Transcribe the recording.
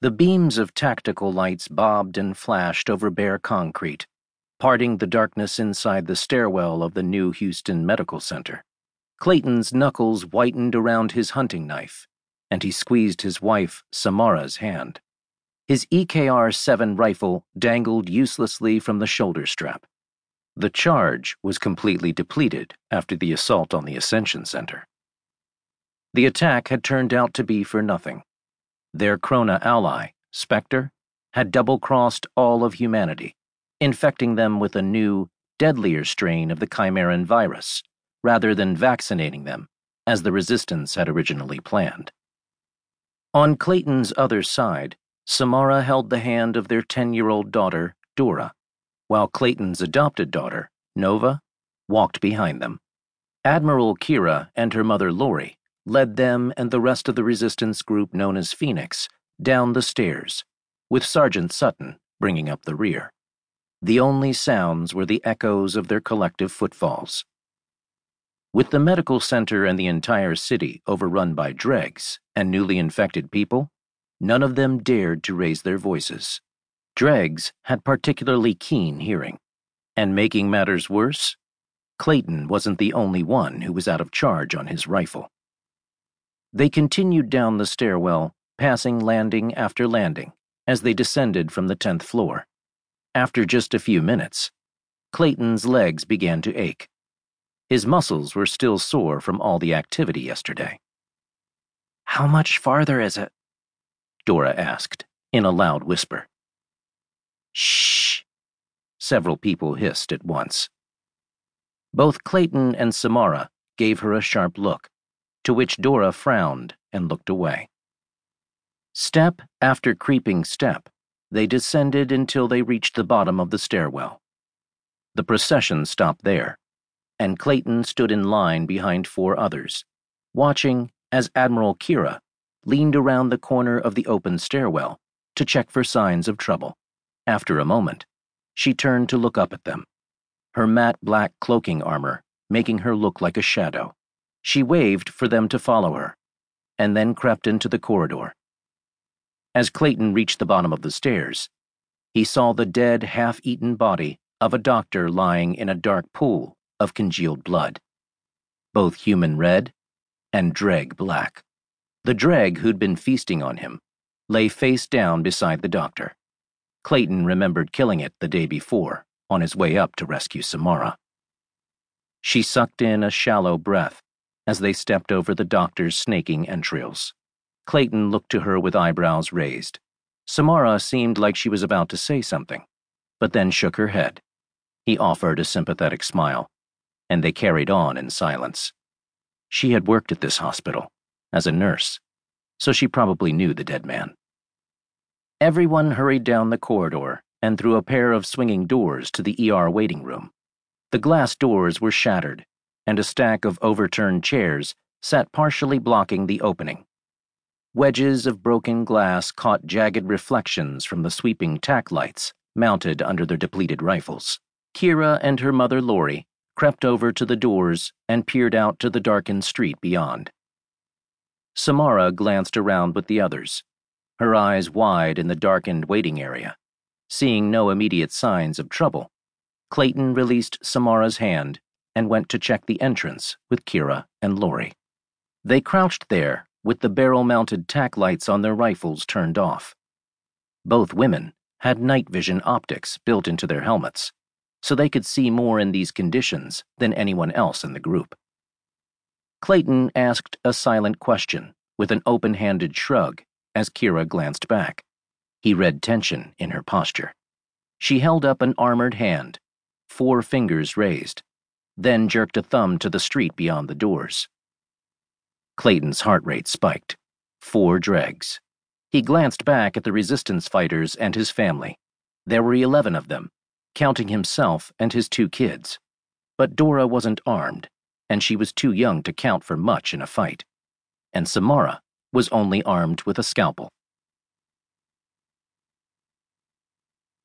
The beams of tactical lights bobbed and flashed over bare concrete, parting the darkness inside the stairwell of the new Houston Medical Center. Clayton's knuckles whitened around his hunting knife, and he squeezed his wife, Samara's, hand. His EKR-7 rifle dangled uselessly from the shoulder strap. The charge was completely depleted after the assault on the Ascension Center. The attack had turned out to be for nothing. Their Krona ally, Spectre, had double-crossed all of humanity, infecting them with a new, deadlier strain of the Chimeran virus, rather than vaccinating them, as the Resistance had originally planned. On Clayton's other side, Samara held the hand of their 10-year-old daughter, Dora, while Clayton's adopted daughter, Nova, walked behind them. Admiral Kira and her mother Lori led them and the rest of the resistance group known as Phoenix down the stairs, with Sergeant Sutton bringing up the rear. The only sounds were the echoes of their collective footfalls. With the medical center and the entire city overrun by dregs and newly infected people, none of them dared to raise their voices. Dregs had particularly keen hearing, and making matters worse, Clayton wasn't the only one who was out of charge on his rifle. They continued down the stairwell, passing landing after landing, as they descended from the 10th floor. After just a few minutes, Clayton's legs began to ache. His muscles were still sore from all the activity yesterday. "How much farther is it?" Dora asked, in a loud whisper. "Shh!" several people hissed at once. Both Clayton and Samara gave her a sharp look, to which Dora frowned and looked away. Step after creeping step, they descended until they reached the bottom of the stairwell. The procession stopped there, and Clayton stood in line behind 4 others, watching as Admiral Kira leaned around the corner of the open stairwell to check for signs of trouble. After a moment, she turned to look up at them, her matte black cloaking armor making her look like a shadow. She waved for them to follow her, and then crept into the corridor. As Clayton reached the bottom of the stairs, he saw the dead, half-eaten body of a doctor lying in a dark pool of congealed blood, both human red and dreg black. The dreg who'd been feasting on him lay face down beside the doctor. Clayton remembered killing it the day before on his way up to rescue Samara. She sucked in a shallow breath as they stepped over the doctor's snaking entrails. Clayton looked to her with eyebrows raised. Samara seemed like she was about to say something, but then shook her head. He offered a sympathetic smile, and they carried on in silence. She had worked at this hospital as a nurse, so she probably knew the dead man. Everyone hurried down the corridor and through a pair of swinging doors to the ER waiting room. The glass doors were shattered, and a stack of overturned chairs sat partially blocking the opening. Wedges of broken glass caught jagged reflections from the sweeping tack lights mounted under their depleted rifles. Kira and her mother Lori crept over to the doors and peered out to the darkened street beyond. Samara glanced around with the others, her eyes wide in the darkened waiting area. Seeing no immediate signs of trouble, Clayton released Samara's hand and went to check the entrance with Kira and Lori. They crouched there with the barrel-mounted tack lights on their rifles turned off. Both women had night vision optics built into their helmets, so they could see more in these conditions than anyone else in the group. Clayton asked a silent question with an open-handed shrug as Kira glanced back. He read tension in her posture. She held up an armored hand, 4 fingers raised, then jerked a thumb to the street beyond the doors. Clayton's heart rate spiked. 4 dregs. He glanced back at the resistance fighters and his family. There were 11 of them, counting himself and his 2 kids. But Dora wasn't armed, and she was too young to count for much in a fight. And Samara was only armed with a scalpel.